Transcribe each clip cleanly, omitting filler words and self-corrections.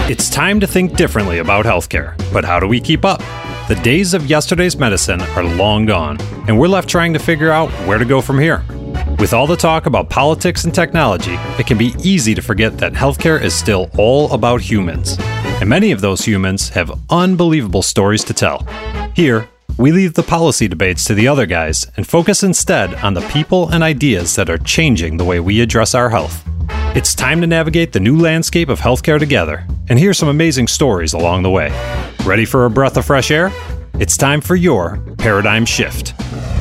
It's time to think differently about healthcare, but how do we keep up? The days of yesterday's medicine are long gone, and we're left trying to figure out where to go from here. With all the talk about politics and technology, it can be easy to forget that healthcare is still all about humans. And many of those humans have unbelievable stories to tell. Here, we leave the policy debates to the other guys and focus instead on the people and ideas that are changing the way we address our health. It's time to navigate the new landscape of healthcare together and hear some amazing stories along the way. Ready for a breath of fresh air? It's time for your paradigm shift.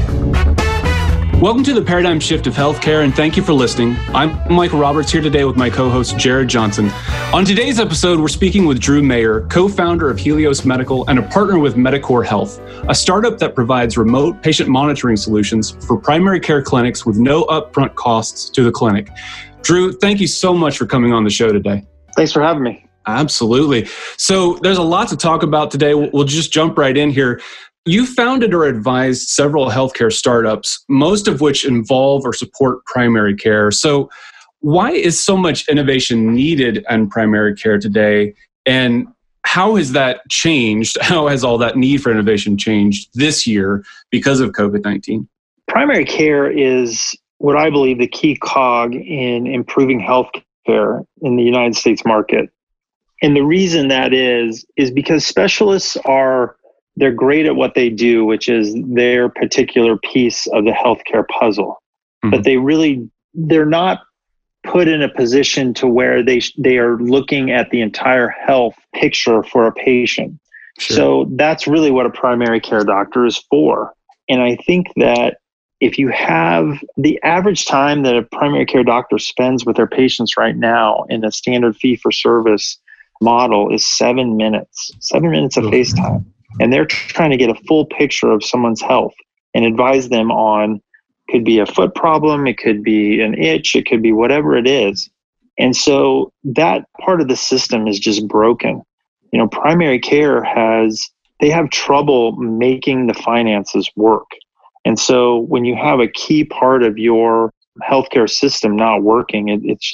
Welcome to the Paradigm Shift of Healthcare, and thank you for listening. I'm Michael Roberts, here today with my co-host, Jared Johnson. On today's episode, we're speaking with Drew Mayer, co-founder of Helios Medical and a partner with Medicor Health, a startup that provides remote patient monitoring solutions for primary care clinics with no upfront costs to the clinic. Drew, thank you so much for coming on the show today. Thanks for having me. Absolutely. So there's a lot to talk about today. We'll just jump right in here. You founded or advised several healthcare startups, most of which involve or support primary care. So why is so much innovation needed in primary care today? And how has that changed? How has all that need for innovation changed this year because of COVID-19? Primary care is what I believe the key cog in improving healthcare in the United States market. And the reason that is because specialists they're great at what they do, which is their particular piece of the healthcare puzzle. Mm-hmm. But they're not put in a position to where they are looking at the entire health picture for a patient. Sure. So that's really what a primary care doctor is for. And I think that if you have the average time that a primary care doctor spends with their patients right now in a standard fee-for-service model is 7 minutes. 7 minutes of FaceTime. And they're trying to get a full picture of someone's health and advise them on, could be a foot problem, it could be an itch, it could be whatever it is. And so that part of the system is just broken. You know, primary care they have trouble making the finances work. And so when you have a key part of your healthcare system not working,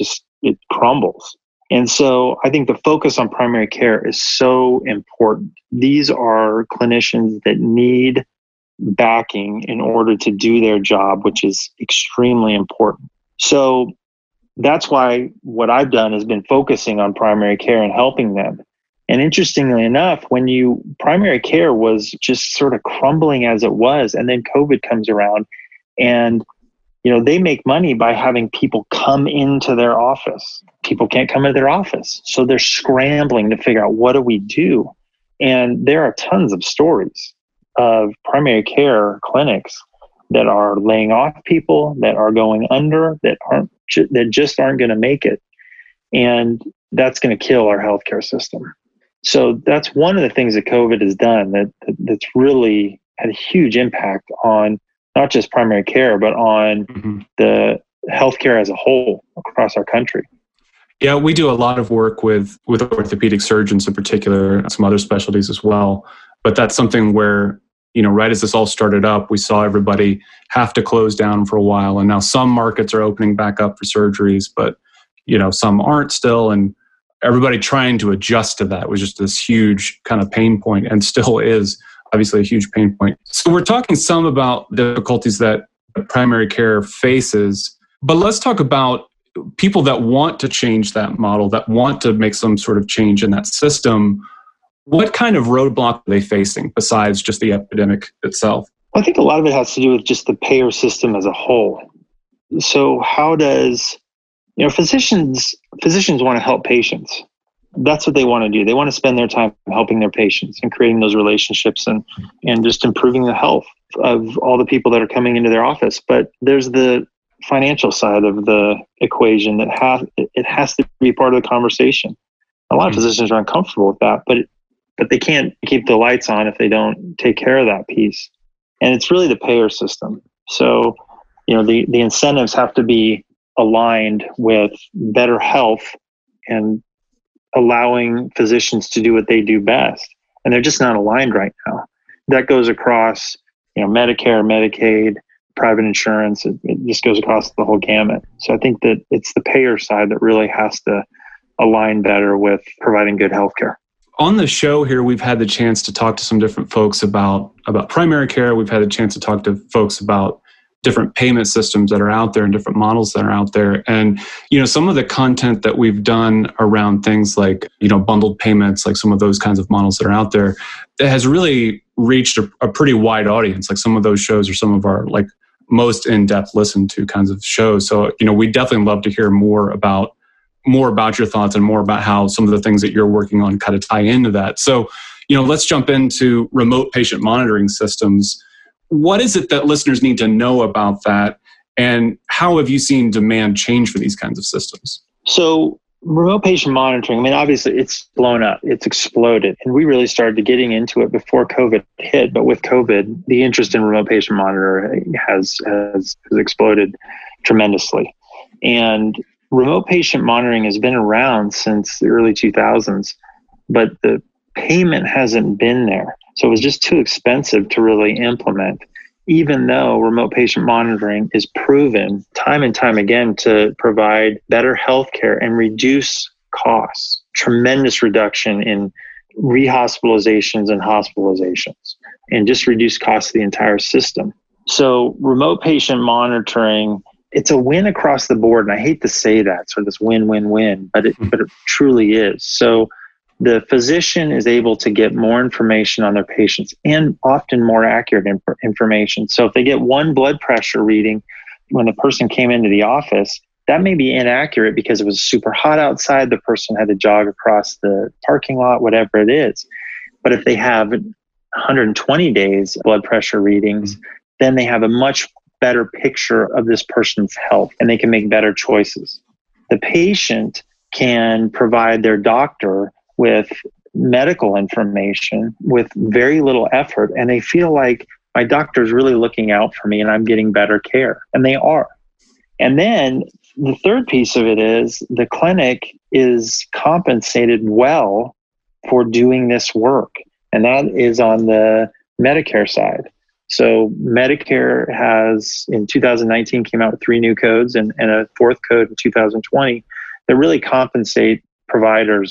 it crumbles. And so I think the focus on primary care is so important. These are clinicians that need backing in order to do their job, which is extremely important. So that's why what I've done has been focusing on primary care and helping them. And interestingly enough, primary care was just sort of crumbling as it was, and then COVID comes around and they make money by having people come into their office. People can't come into their office. So they're scrambling to figure out, what do we do? And there are tons of stories of primary care clinics that are laying off people, that are going under, that just aren't going to make it. And that's going to kill our healthcare system. So that's one of the things that COVID has done that's really had a huge impact on not just primary care, but on the healthcare as a whole across our country. Yeah, we do a lot of work with orthopedic surgeons in particular, and some other specialties as well. But that's something where, right as this all started up, we saw everybody have to close down for a while. And now some markets are opening back up for surgeries, but, some aren't still. And everybody trying to adjust to that was just this huge kind of pain point, and still is obviously a huge pain point. So we're talking some about the difficulties that primary care faces, but let's talk about people that want to change that model, that want to make some sort of change in that system. What kind of roadblock are they facing besides just the epidemic itself? I think a lot of it has to do with just the payer system as a whole. So how does, physicians want to help patients. That's what they want to do. They want to spend their time helping their patients and creating those relationships and just improving the health of all the people that are coming into their office. But there's the financial side of the equation that has to be part of the conversation. A lot of physicians are uncomfortable with that, but they can't keep the lights on if they don't take care of that piece. And it's really the payer system. So, the incentives have to be aligned with better health and allowing physicians to do what they do best. And they're just not aligned right now. That goes across, Medicare, Medicaid, private insurance. It just goes across the whole gamut. So I think that it's the payer side that really has to align better with providing good healthcare. On the show here, we've had the chance to talk to some different folks about primary care. We've had a chance to talk to folks about different payment systems that are out there and different models that are out there. And, some of the content that we've done around things like, bundled payments, like some of those kinds of models that are out there, that has really reached a pretty wide audience. Like some of those shows are some of our like most in-depth listened to kinds of shows. So, we definitely love to hear more about your thoughts and more about how some of the things that you're working on kind of tie into that. So, let's jump into remote patient monitoring systems. What is it that listeners need to know about that? And how have you seen demand change for these kinds of systems? So remote patient monitoring, obviously it's blown up, it's exploded. And we really started getting into it before COVID hit. But with COVID, the interest in remote patient monitoring has exploded tremendously. And remote patient monitoring has been around since the early 2000s, but the payment hasn't been there. So it was just too expensive to really implement, even though remote patient monitoring is proven time and time again to provide better healthcare and reduce costs, tremendous reduction in rehospitalizations and hospitalizations, and just reduce costs of the entire system. So remote patient monitoring, it's a win across the board. And I hate to say that, so this win-win-win, but it truly is. So the physician is able to get more information on their patients and often more accurate information. So if they get one blood pressure reading when the person came into the office, that may be inaccurate because it was super hot outside, the person had to jog across the parking lot, whatever it is. But if they have 120 days blood pressure readings, then they have a much better picture of this person's health and they can make better choices. The patient can provide their doctor with medical information with very little effort, and they feel like my doctor's really looking out for me and I'm getting better care, and they are. And then the third piece of it is the clinic is compensated well for doing this work, and that is on the Medicare side. So Medicare has, in 2019, came out with 3 new codes and a 4th code in 2020 that really compensate providers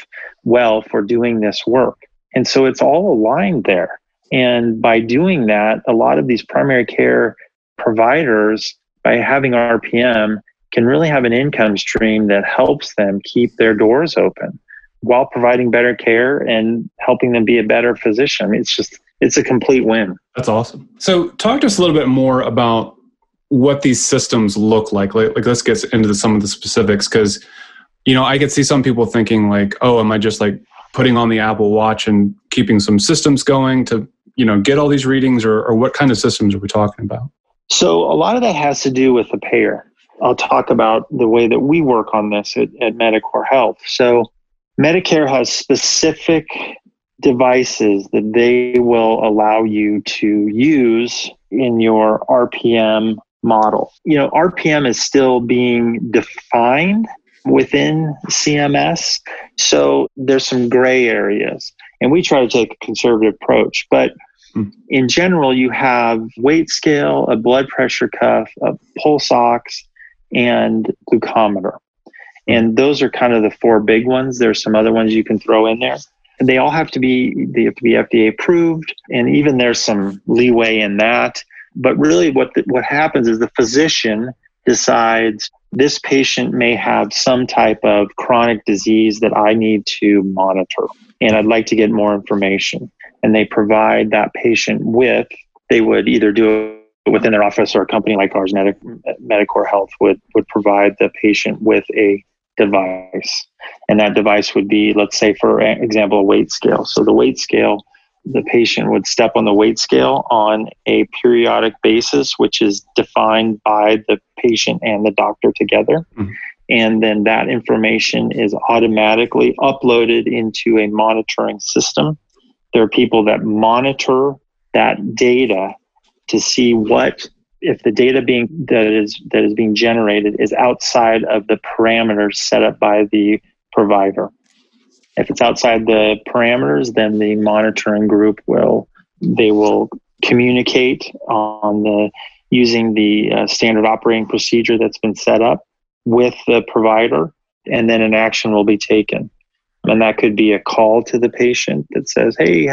for doing this work. And so it's all aligned there. And by doing that, a lot of these primary care providers, by having RPM, can really have an income stream that helps them keep their doors open while providing better care and helping them be a better physician. It's a complete win. That's awesome. So talk to us a little bit more about what these systems look like. Like let's get into some of the specifics, because I could see some people thinking like, oh, am I just like putting on the Apple Watch and keeping some systems going to, get all these readings, or what kind of systems are we talking about? So a lot of that has to do with the payer. I'll talk about the way that we work on this at Medicor Health. So Medicare has specific devices that they will allow you to use in your RPM model. RPM is still being defined within CMS. So there's some gray areas, and we try to take a conservative approach. But in general, you have weight scale, a blood pressure cuff, a pulse ox, and glucometer. And those are kind of the 4 big ones. There's some other ones you can throw in there. And they have to be FDA approved. And even there's some leeway in that. But really what happens is the physician decides this patient may have some type of chronic disease that I need to monitor, and I'd like to get more information. And they provide that patient they would either do it within their office, or a company like ours, Medicor Health, would provide the patient with a device. And that device would be, let's say, for example, a weight scale. So the weight scale, the patient would step on the weight scale on a periodic basis, which is defined by the patient and the doctor together. Mm-hmm. And then that information is automatically uploaded into a monitoring system. There are people that monitor that data to see if the data that is being generated is outside of the parameters set up by the provider. If it's outside the parameters, then the monitoring group will communicate using the standard operating procedure that's been set up with the provider, and then an action will be taken. And that could be a call to the patient that says, hey,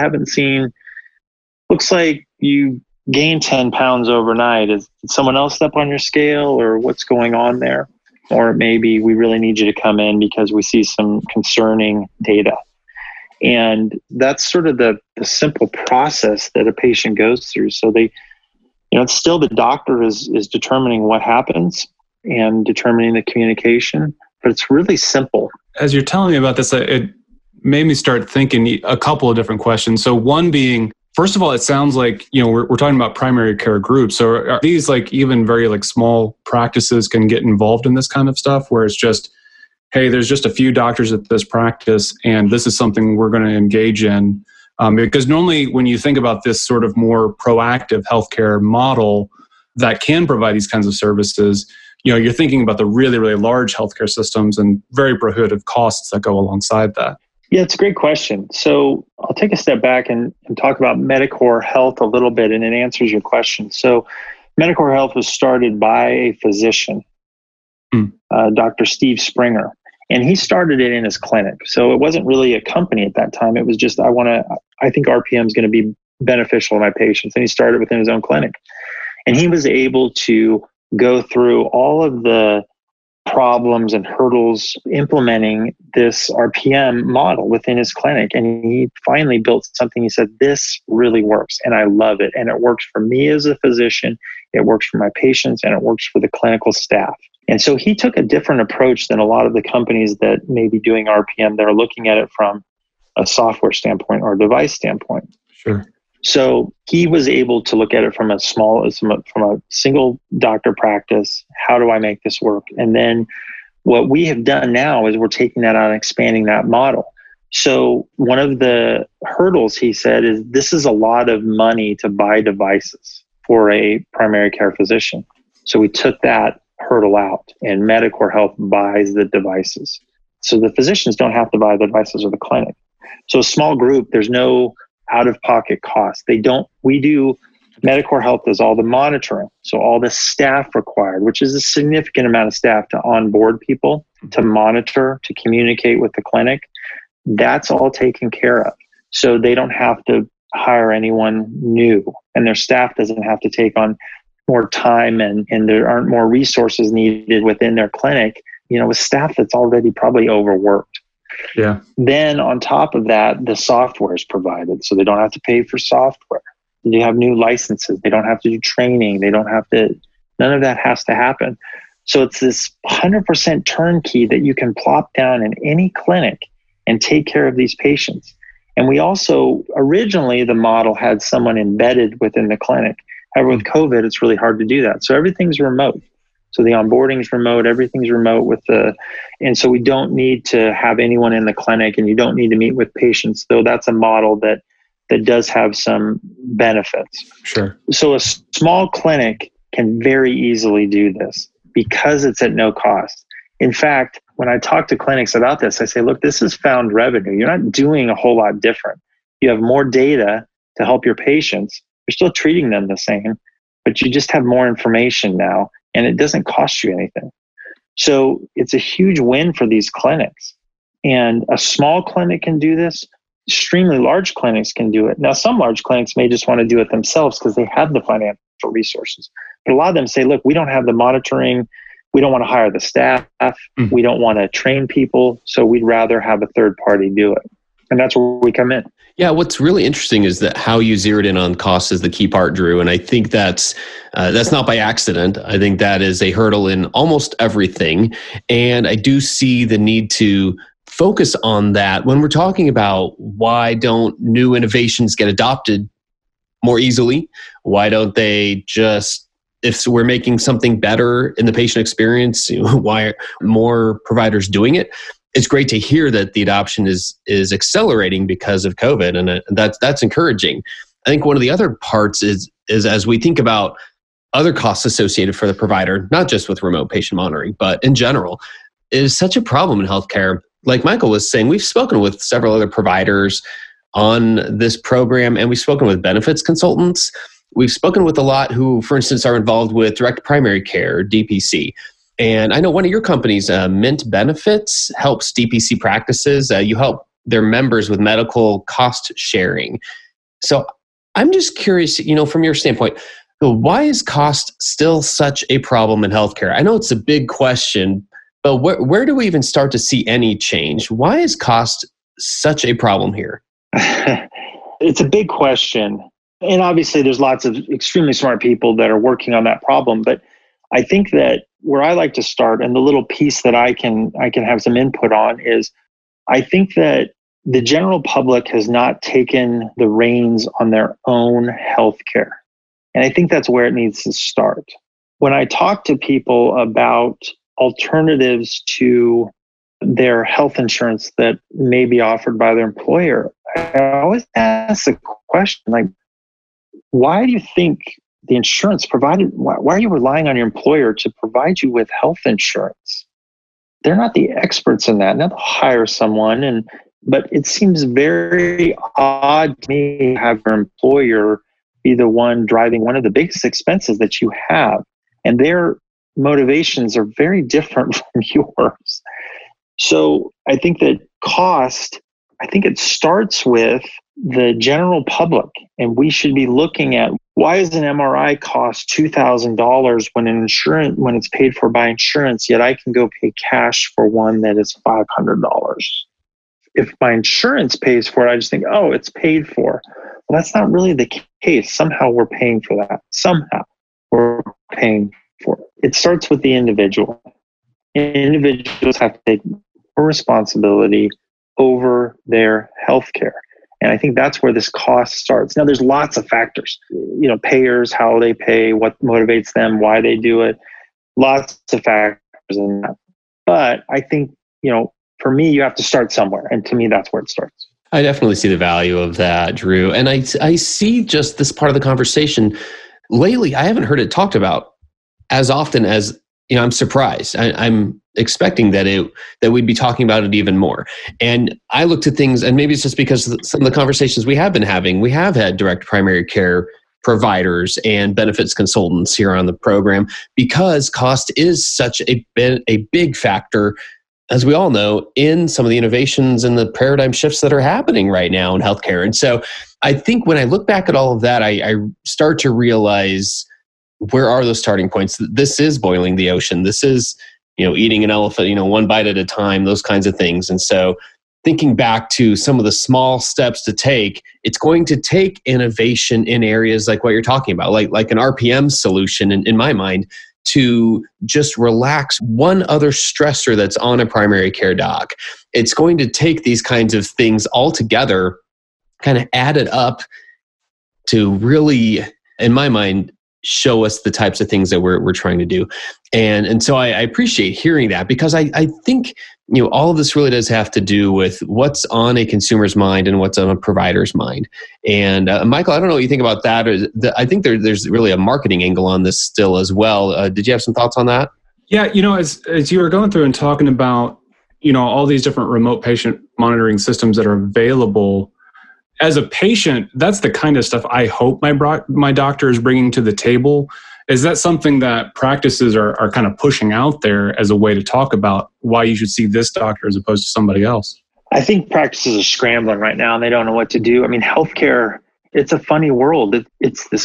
looks like you gained 10 pounds overnight. Did someone else step on your scale, or what's going on there? Or maybe we really need you to come in because we see some concerning data. And that's sort of the simple process that a patient goes through. So it's still the doctor is determining what happens and determining the communication, but it's really simple. As you're telling me about this, it made me start thinking a couple of different questions. So one being, first of all, it sounds like, we're talking about primary care groups. So are these like even very like small practices can get involved in this kind of stuff where it's just, hey, there's just a few doctors at this practice and this is something we're going to engage in? Because normally when you think about this sort of more proactive healthcare model that can provide these kinds of services, you're thinking about the really, really large healthcare systems and very prohibitive costs that go alongside that. Yeah, it's a great question. So I'll take a step back and talk about Medicor Health a little bit, and it answers your question. So Medicor Health was started by a physician, Dr. Steve Springer, and he started it in his clinic. So it wasn't really a company at that time. It was just, I think RPM is going to be beneficial to my patients. And he started within his own clinic. And he was able to go through all of the problems and hurdles implementing this RPM model within his clinic. And he finally built something. He said, this really works and I love it. And it works for me as a physician, it works for my patients, and it works for the clinical staff. And so he took a different approach than a lot of the companies that may be doing RPM that are looking at it from a software standpoint or a device standpoint. Sure. So he was able to look at it from a single doctor practice. How do I make this work? And then what we have done now is we're taking that out and expanding that model. So one of the hurdles, he said, is this is a lot of money to buy devices for a primary care physician. So we took that hurdle out, and Medicor Health buys the devices. So the physicians don't have to buy the devices or the clinic. So a small group, there's no out-of-pocket costs. Medicor Health does all the monitoring. So all the staff required, which is a significant amount of staff to onboard people, to monitor, to communicate with the clinic, that's all taken care of. So they don't have to hire anyone new, and their staff doesn't have to take on more time, and there aren't more resources needed within their clinic, with staff that's already probably overworked. Yeah. Then on top of that, the software is provided. So they don't have to pay for software. They have new licenses. They don't have to do training. None of that has to happen. So it's this 100% turnkey that you can plop down in any clinic and take care of these patients. And we also, originally the model had someone embedded within the clinic. However, with COVID, it's really hard to do that. So everything's remote. So the onboarding is remote, everything's remote and so we don't need to have anyone in the clinic, and you don't need to meet with patients, though that's a model that does have some benefits. Sure. So a small clinic can very easily do this because it's at no cost. In fact, when I talk to clinics about this, I say, look, this is found revenue. You're not doing a whole lot different. You have more data to help your patients. You're still treating them the same, but you just have more information now. And it doesn't cost you anything. So it's a huge win for these clinics. And a small clinic can do this. Extremely large clinics can do it. Now, some large clinics may just want to do it themselves because they have the financial resources. But a lot of them say, look, we don't have the monitoring. We don't want to hire the staff. We don't want to train people. So we'd rather have a third party do it. And that's where we come in. Yeah, what's really interesting is that how you zeroed in on cost is the key part, Drew. And I think that's not by accident. I think that is a hurdle in almost everything. And I do see the need to focus on that when we're talking about why don't new innovations get adopted more easily? Why don't they just, if we're making something better in the patient experience, why are more providers doing it? It's great to hear that the adoption is accelerating because of COVID, and that's encouraging. I think one of the other parts is as we think about other costs associated for the provider, not just with remote patient monitoring, but in general, it is such a problem in healthcare. Like Michael was saying, we've spoken with several other providers on this program, and we've spoken with benefits consultants. We've spoken with a lot who, for instance, are involved with direct primary care, DPC. And I know one of your companies, Mint Benefits, helps DPC practices. You help their members with medical cost sharing. So I'm just curious, from your standpoint, why is cost still such a problem in healthcare? I know it's a big question, but where do we even start to see any change? Why is cost such a problem here? It's a big question. And obviously there's lots of extremely smart people that are working on that problem. But I think that where I like to start, and the little piece that I can have some input on, is I think that the general public has not taken the reins on their own healthcare. And I think that's where it needs to start. When I talk to people about alternatives to their health insurance that may be offered by their employer, I always ask the question, like, why do you think the insurance provided, why are you relying on your employer to provide you with health insurance? They're not the experts in that. Now they'll hire someone, but it seems very odd to me to have your employer be the one driving one of the biggest expenses that you have. And their motivations are very different from yours. So I think that cost, it starts with the general public. And we should be looking at, why does an MRI cost $2,000 when it's paid for by insurance, yet I can go pay cash for one that is $500? If my insurance pays for it, I just think, oh, it's paid for. Well, that's not really the case. Somehow we're paying for that. Somehow we're paying for it. It starts with the individual. Individuals have to take responsibility over their healthcare. And I think that's where this cost starts. Now, there's lots of factors, payers, how they pay, what motivates them, why they do it, lots of factors in that. But I think, for me, you have to start somewhere. And to me, that's where it starts. I definitely see the value of that, Drew. And I see just this part of the conversation. Lately, I haven't heard it talked about as often as, I'm surprised. I'm expecting that we'd be talking about it even more. And I looked at things, and maybe it's just because some of the conversations we have been having, we have had direct primary care providers and benefits consultants here on the program, because cost is such a big factor, as we all know, in some of the innovations and the paradigm shifts that are happening right now in healthcare. And so I think when I look back at all of that, I start to realize, where are those starting points? This is boiling the ocean. This is, eating an elephant, one bite at a time, those kinds of things. And so thinking back to some of the small steps to take, it's going to take innovation in areas like what you're talking about, like an RPM solution in my mind, to just relax one other stressor that's on a primary care doc. It's going to take these kinds of things all together, kind of added up to really, in my mind, show us the types of things that we're trying to do. And so I appreciate hearing that, because I think, all of this really does have to do with what's on a consumer's mind and what's on a provider's mind. And Michael, I don't know what you think about that. I think there's really a marketing angle on this still as well. Did you have some thoughts on that? Yeah, as you were going through and talking about, all these different remote patient monitoring systems that are available, as a patient, that's the kind of stuff I hope my doctor is bringing to the table. Is that something that practices are kind of pushing out there as a way to talk about why you should see this doctor as opposed to somebody else? I think practices are scrambling right now and they don't know what to do. I mean, healthcare, it's a funny world. It's this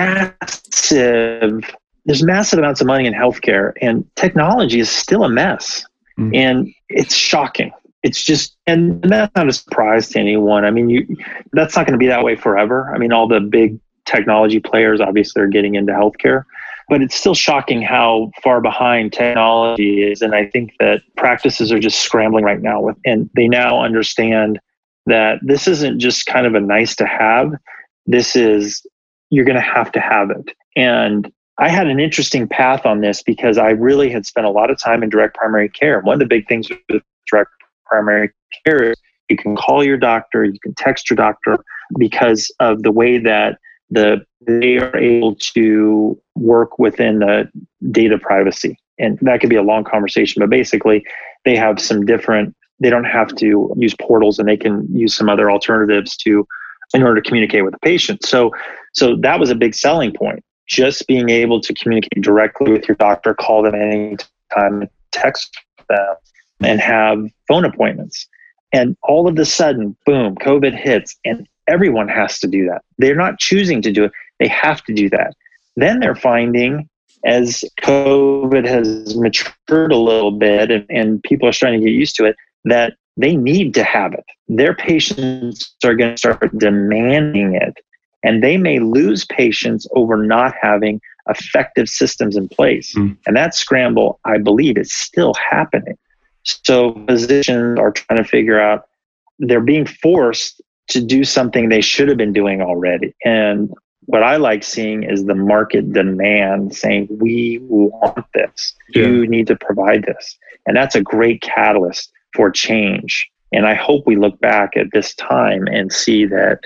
there's massive amounts of money in healthcare, and technology is still a mess. Mm-hmm. And it's shocking. It's just, and that's not a surprise to anyone. I mean, that's not going to be that way forever. I mean, all the big technology players obviously are getting into healthcare, but it's still shocking how far behind technology is. And I think that practices are just scrambling right now and they now understand that this isn't just kind of a nice to have. This is, you're going to have it. And I had an interesting path on this because I really had spent a lot of time in direct primary care. One of the big things with direct primary care is you can call your doctor, you can text your doctor, because of the way that they are able to work within the data privacy. And that could be a long conversation, but basically they have they don't have to use portals, and they can use some other alternatives in order to communicate with the patient. So that was a big selling point. Just being able to communicate directly with your doctor, call them time and text them and have phone appointments. And all of a sudden, boom, COVID hits and everyone has to do that. They're not choosing to do it. They have to do that. Then they're finding, as COVID has matured a little bit and people are starting to get used to it, that they need to have it. Their patients are going to start demanding it. And they may lose patients over not having effective systems in place. And that scramble, I believe, is still happening. So physicians are trying to figure out, they're being forced to do something they should have been doing already. And what I like seeing is the market demand saying, we want this. You need to provide this. And that's a great catalyst for change. And I hope we look back at this time and see that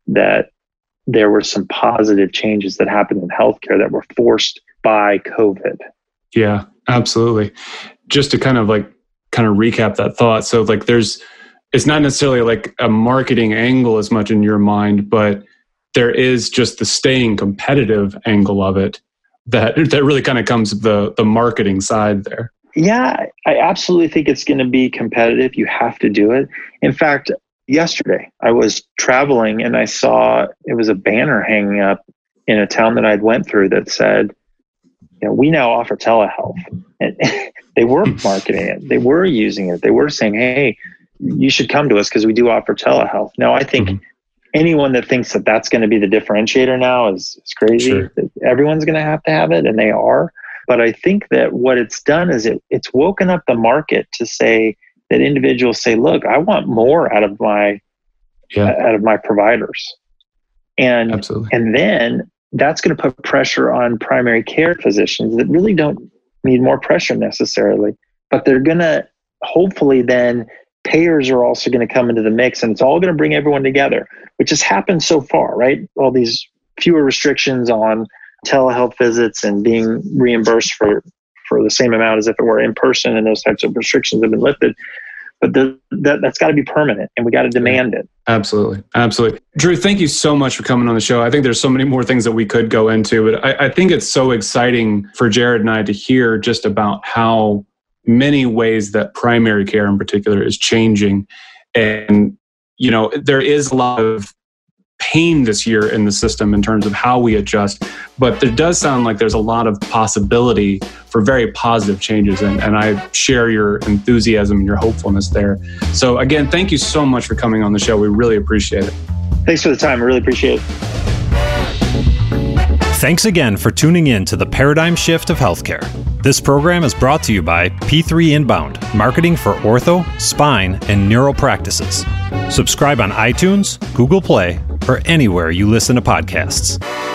there were some positive changes that happened in healthcare that were forced by COVID. Yeah, absolutely. Just to kind of recap that thought. So like it's not necessarily like a marketing angle as much in your mind, but there is just the staying competitive angle of it that really kind of comes the marketing side there. Yeah, I absolutely think it's going to be competitive. You have to do it. In fact, yesterday I was traveling and I saw it was a banner hanging up in a town that I'd went through that said, we now offer telehealth. And they were marketing it. They were using it. They were saying, hey, you should come to us because we do offer telehealth. Now, I think anyone that thinks that that's going to be the differentiator now is crazy. Sure. Everyone's going to have it, and they are. But I think that what it's done is it's woken up the market to say that individuals say, look, I want more out of my providers. And, absolutely. And then that's going to put pressure on primary care physicians that really don't need more pressure necessarily, but they're going to, hopefully then payers are also going to come into the mix, and it's all going to bring everyone together, which has happened so far, right? All these fewer restrictions on telehealth visits and being reimbursed for the same amount as if it were in person, and those types of restrictions have been lifted. But that's got to be permanent, and we got to demand it. Absolutely. Absolutely. Drew, thank you so much for coming on the show. I think there's so many more things that we could go into, but I think it's so exciting for Jared and I to hear just about how many ways that primary care in particular is changing. And, there is a lot of pain this year in the system in terms of how we adjust, but there does sound like there's a lot of possibility for very positive changes. And I share your enthusiasm and your hopefulness there. So again, thank you so much for coming on the show. We really appreciate it. Thanks for the time. I really appreciate it. Thanks again for tuning in to the Paradigm Shift of Healthcare. This program is brought to you by P3 Inbound, marketing for ortho, spine, and neural practices. Subscribe on iTunes, Google Play, or anywhere you listen to podcasts.